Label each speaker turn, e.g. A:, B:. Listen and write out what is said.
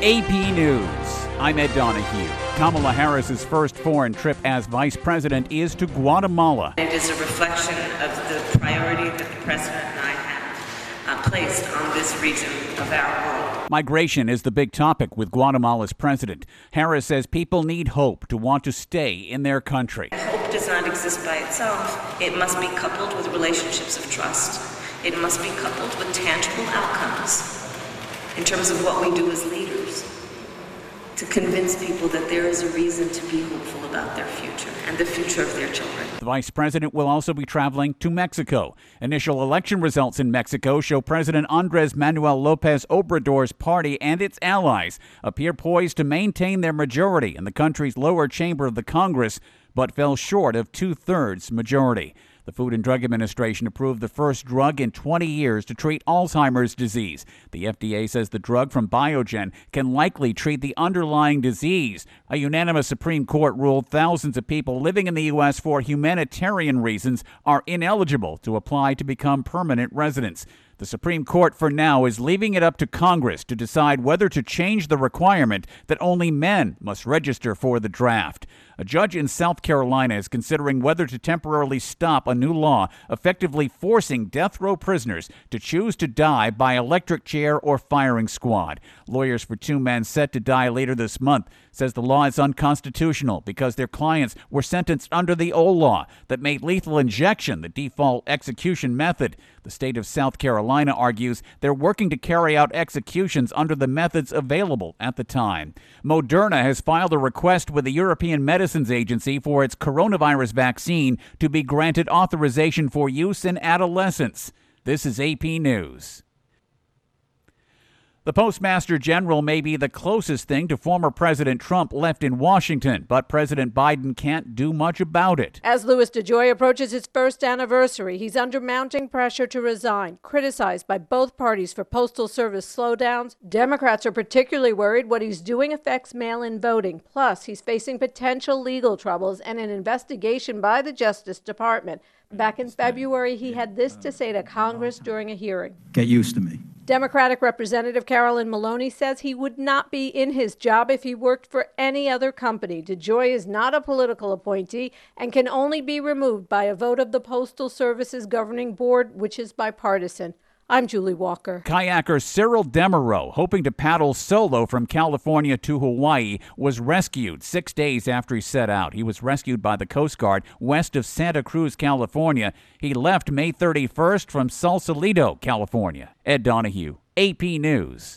A: AP News. I'm Ed Donahue. Kamala Harris's first foreign trip as vice president is to Guatemala.
B: It is a reflection of the priority that the president and I have placed on this region of our world.
A: Migration is the big topic with Guatemala's president. Harris says people need hope to want to stay in their country.
B: Hope does not exist by itself. It must be coupled with relationships of trust. It must be coupled with tangible outcomes in terms of what we do as leaders to convince people that there is a reason to be hopeful about their future and the future of their children.
A: The vice president will also be traveling to Mexico. Initial election results in Mexico show President Andrés Manuel López Obrador's party and its allies appear poised to maintain their majority in the country's lower chamber of the Congress, but fell short of two-thirds majority. The Food and Drug Administration approved the first drug in 20 years to treat Alzheimer's disease. The FDA says the drug from Biogen can likely treat the underlying disease. A unanimous Supreme Court ruled thousands of people living in the U.S. for humanitarian reasons are ineligible to apply to become permanent residents. The Supreme Court, for now, is leaving it up to Congress to decide whether to change the requirement that only men must register for the draft. A judge in South Carolina is considering whether to temporarily stop a new law effectively forcing death row prisoners to choose to die by electric chair or firing squad. Lawyers for two men set to die later this month says the law is unconstitutional because their clients were sentenced under the old law that made lethal injection the default execution method. The state of South Carolina argues they're working to carry out executions under the methods available at the time. Moderna has filed a request with the European Medicines Agency for its coronavirus vaccine to be granted authorization for use in adolescents. This is AP News. The Postmaster General may be the closest thing to former President Trump left in Washington, but President Biden can't do much about it.
C: As Louis DeJoy approaches his first anniversary, he's under mounting pressure to resign, criticized by both parties for Postal Service slowdowns. Democrats are particularly worried what he's doing affects mail-in voting. Plus, he's facing potential legal troubles and an investigation by the Justice Department. Back in February, he had this to say to Congress during a hearing.
D: Get used to me.
C: Democratic Representative Carolyn Maloney says he would not be in his job if he worked for any other company. DeJoy is not a political appointee and can only be removed by a vote of the Postal Service's governing board, which is bipartisan. I'm Julie Walker.
A: Kayaker Cyril Demereau, hoping to paddle solo from California to Hawaii, was rescued 6 days after he set out. He was rescued by the Coast Guard west of Santa Cruz, California. He left May 31st from Sausalito, California. Ed Donahue, AP News.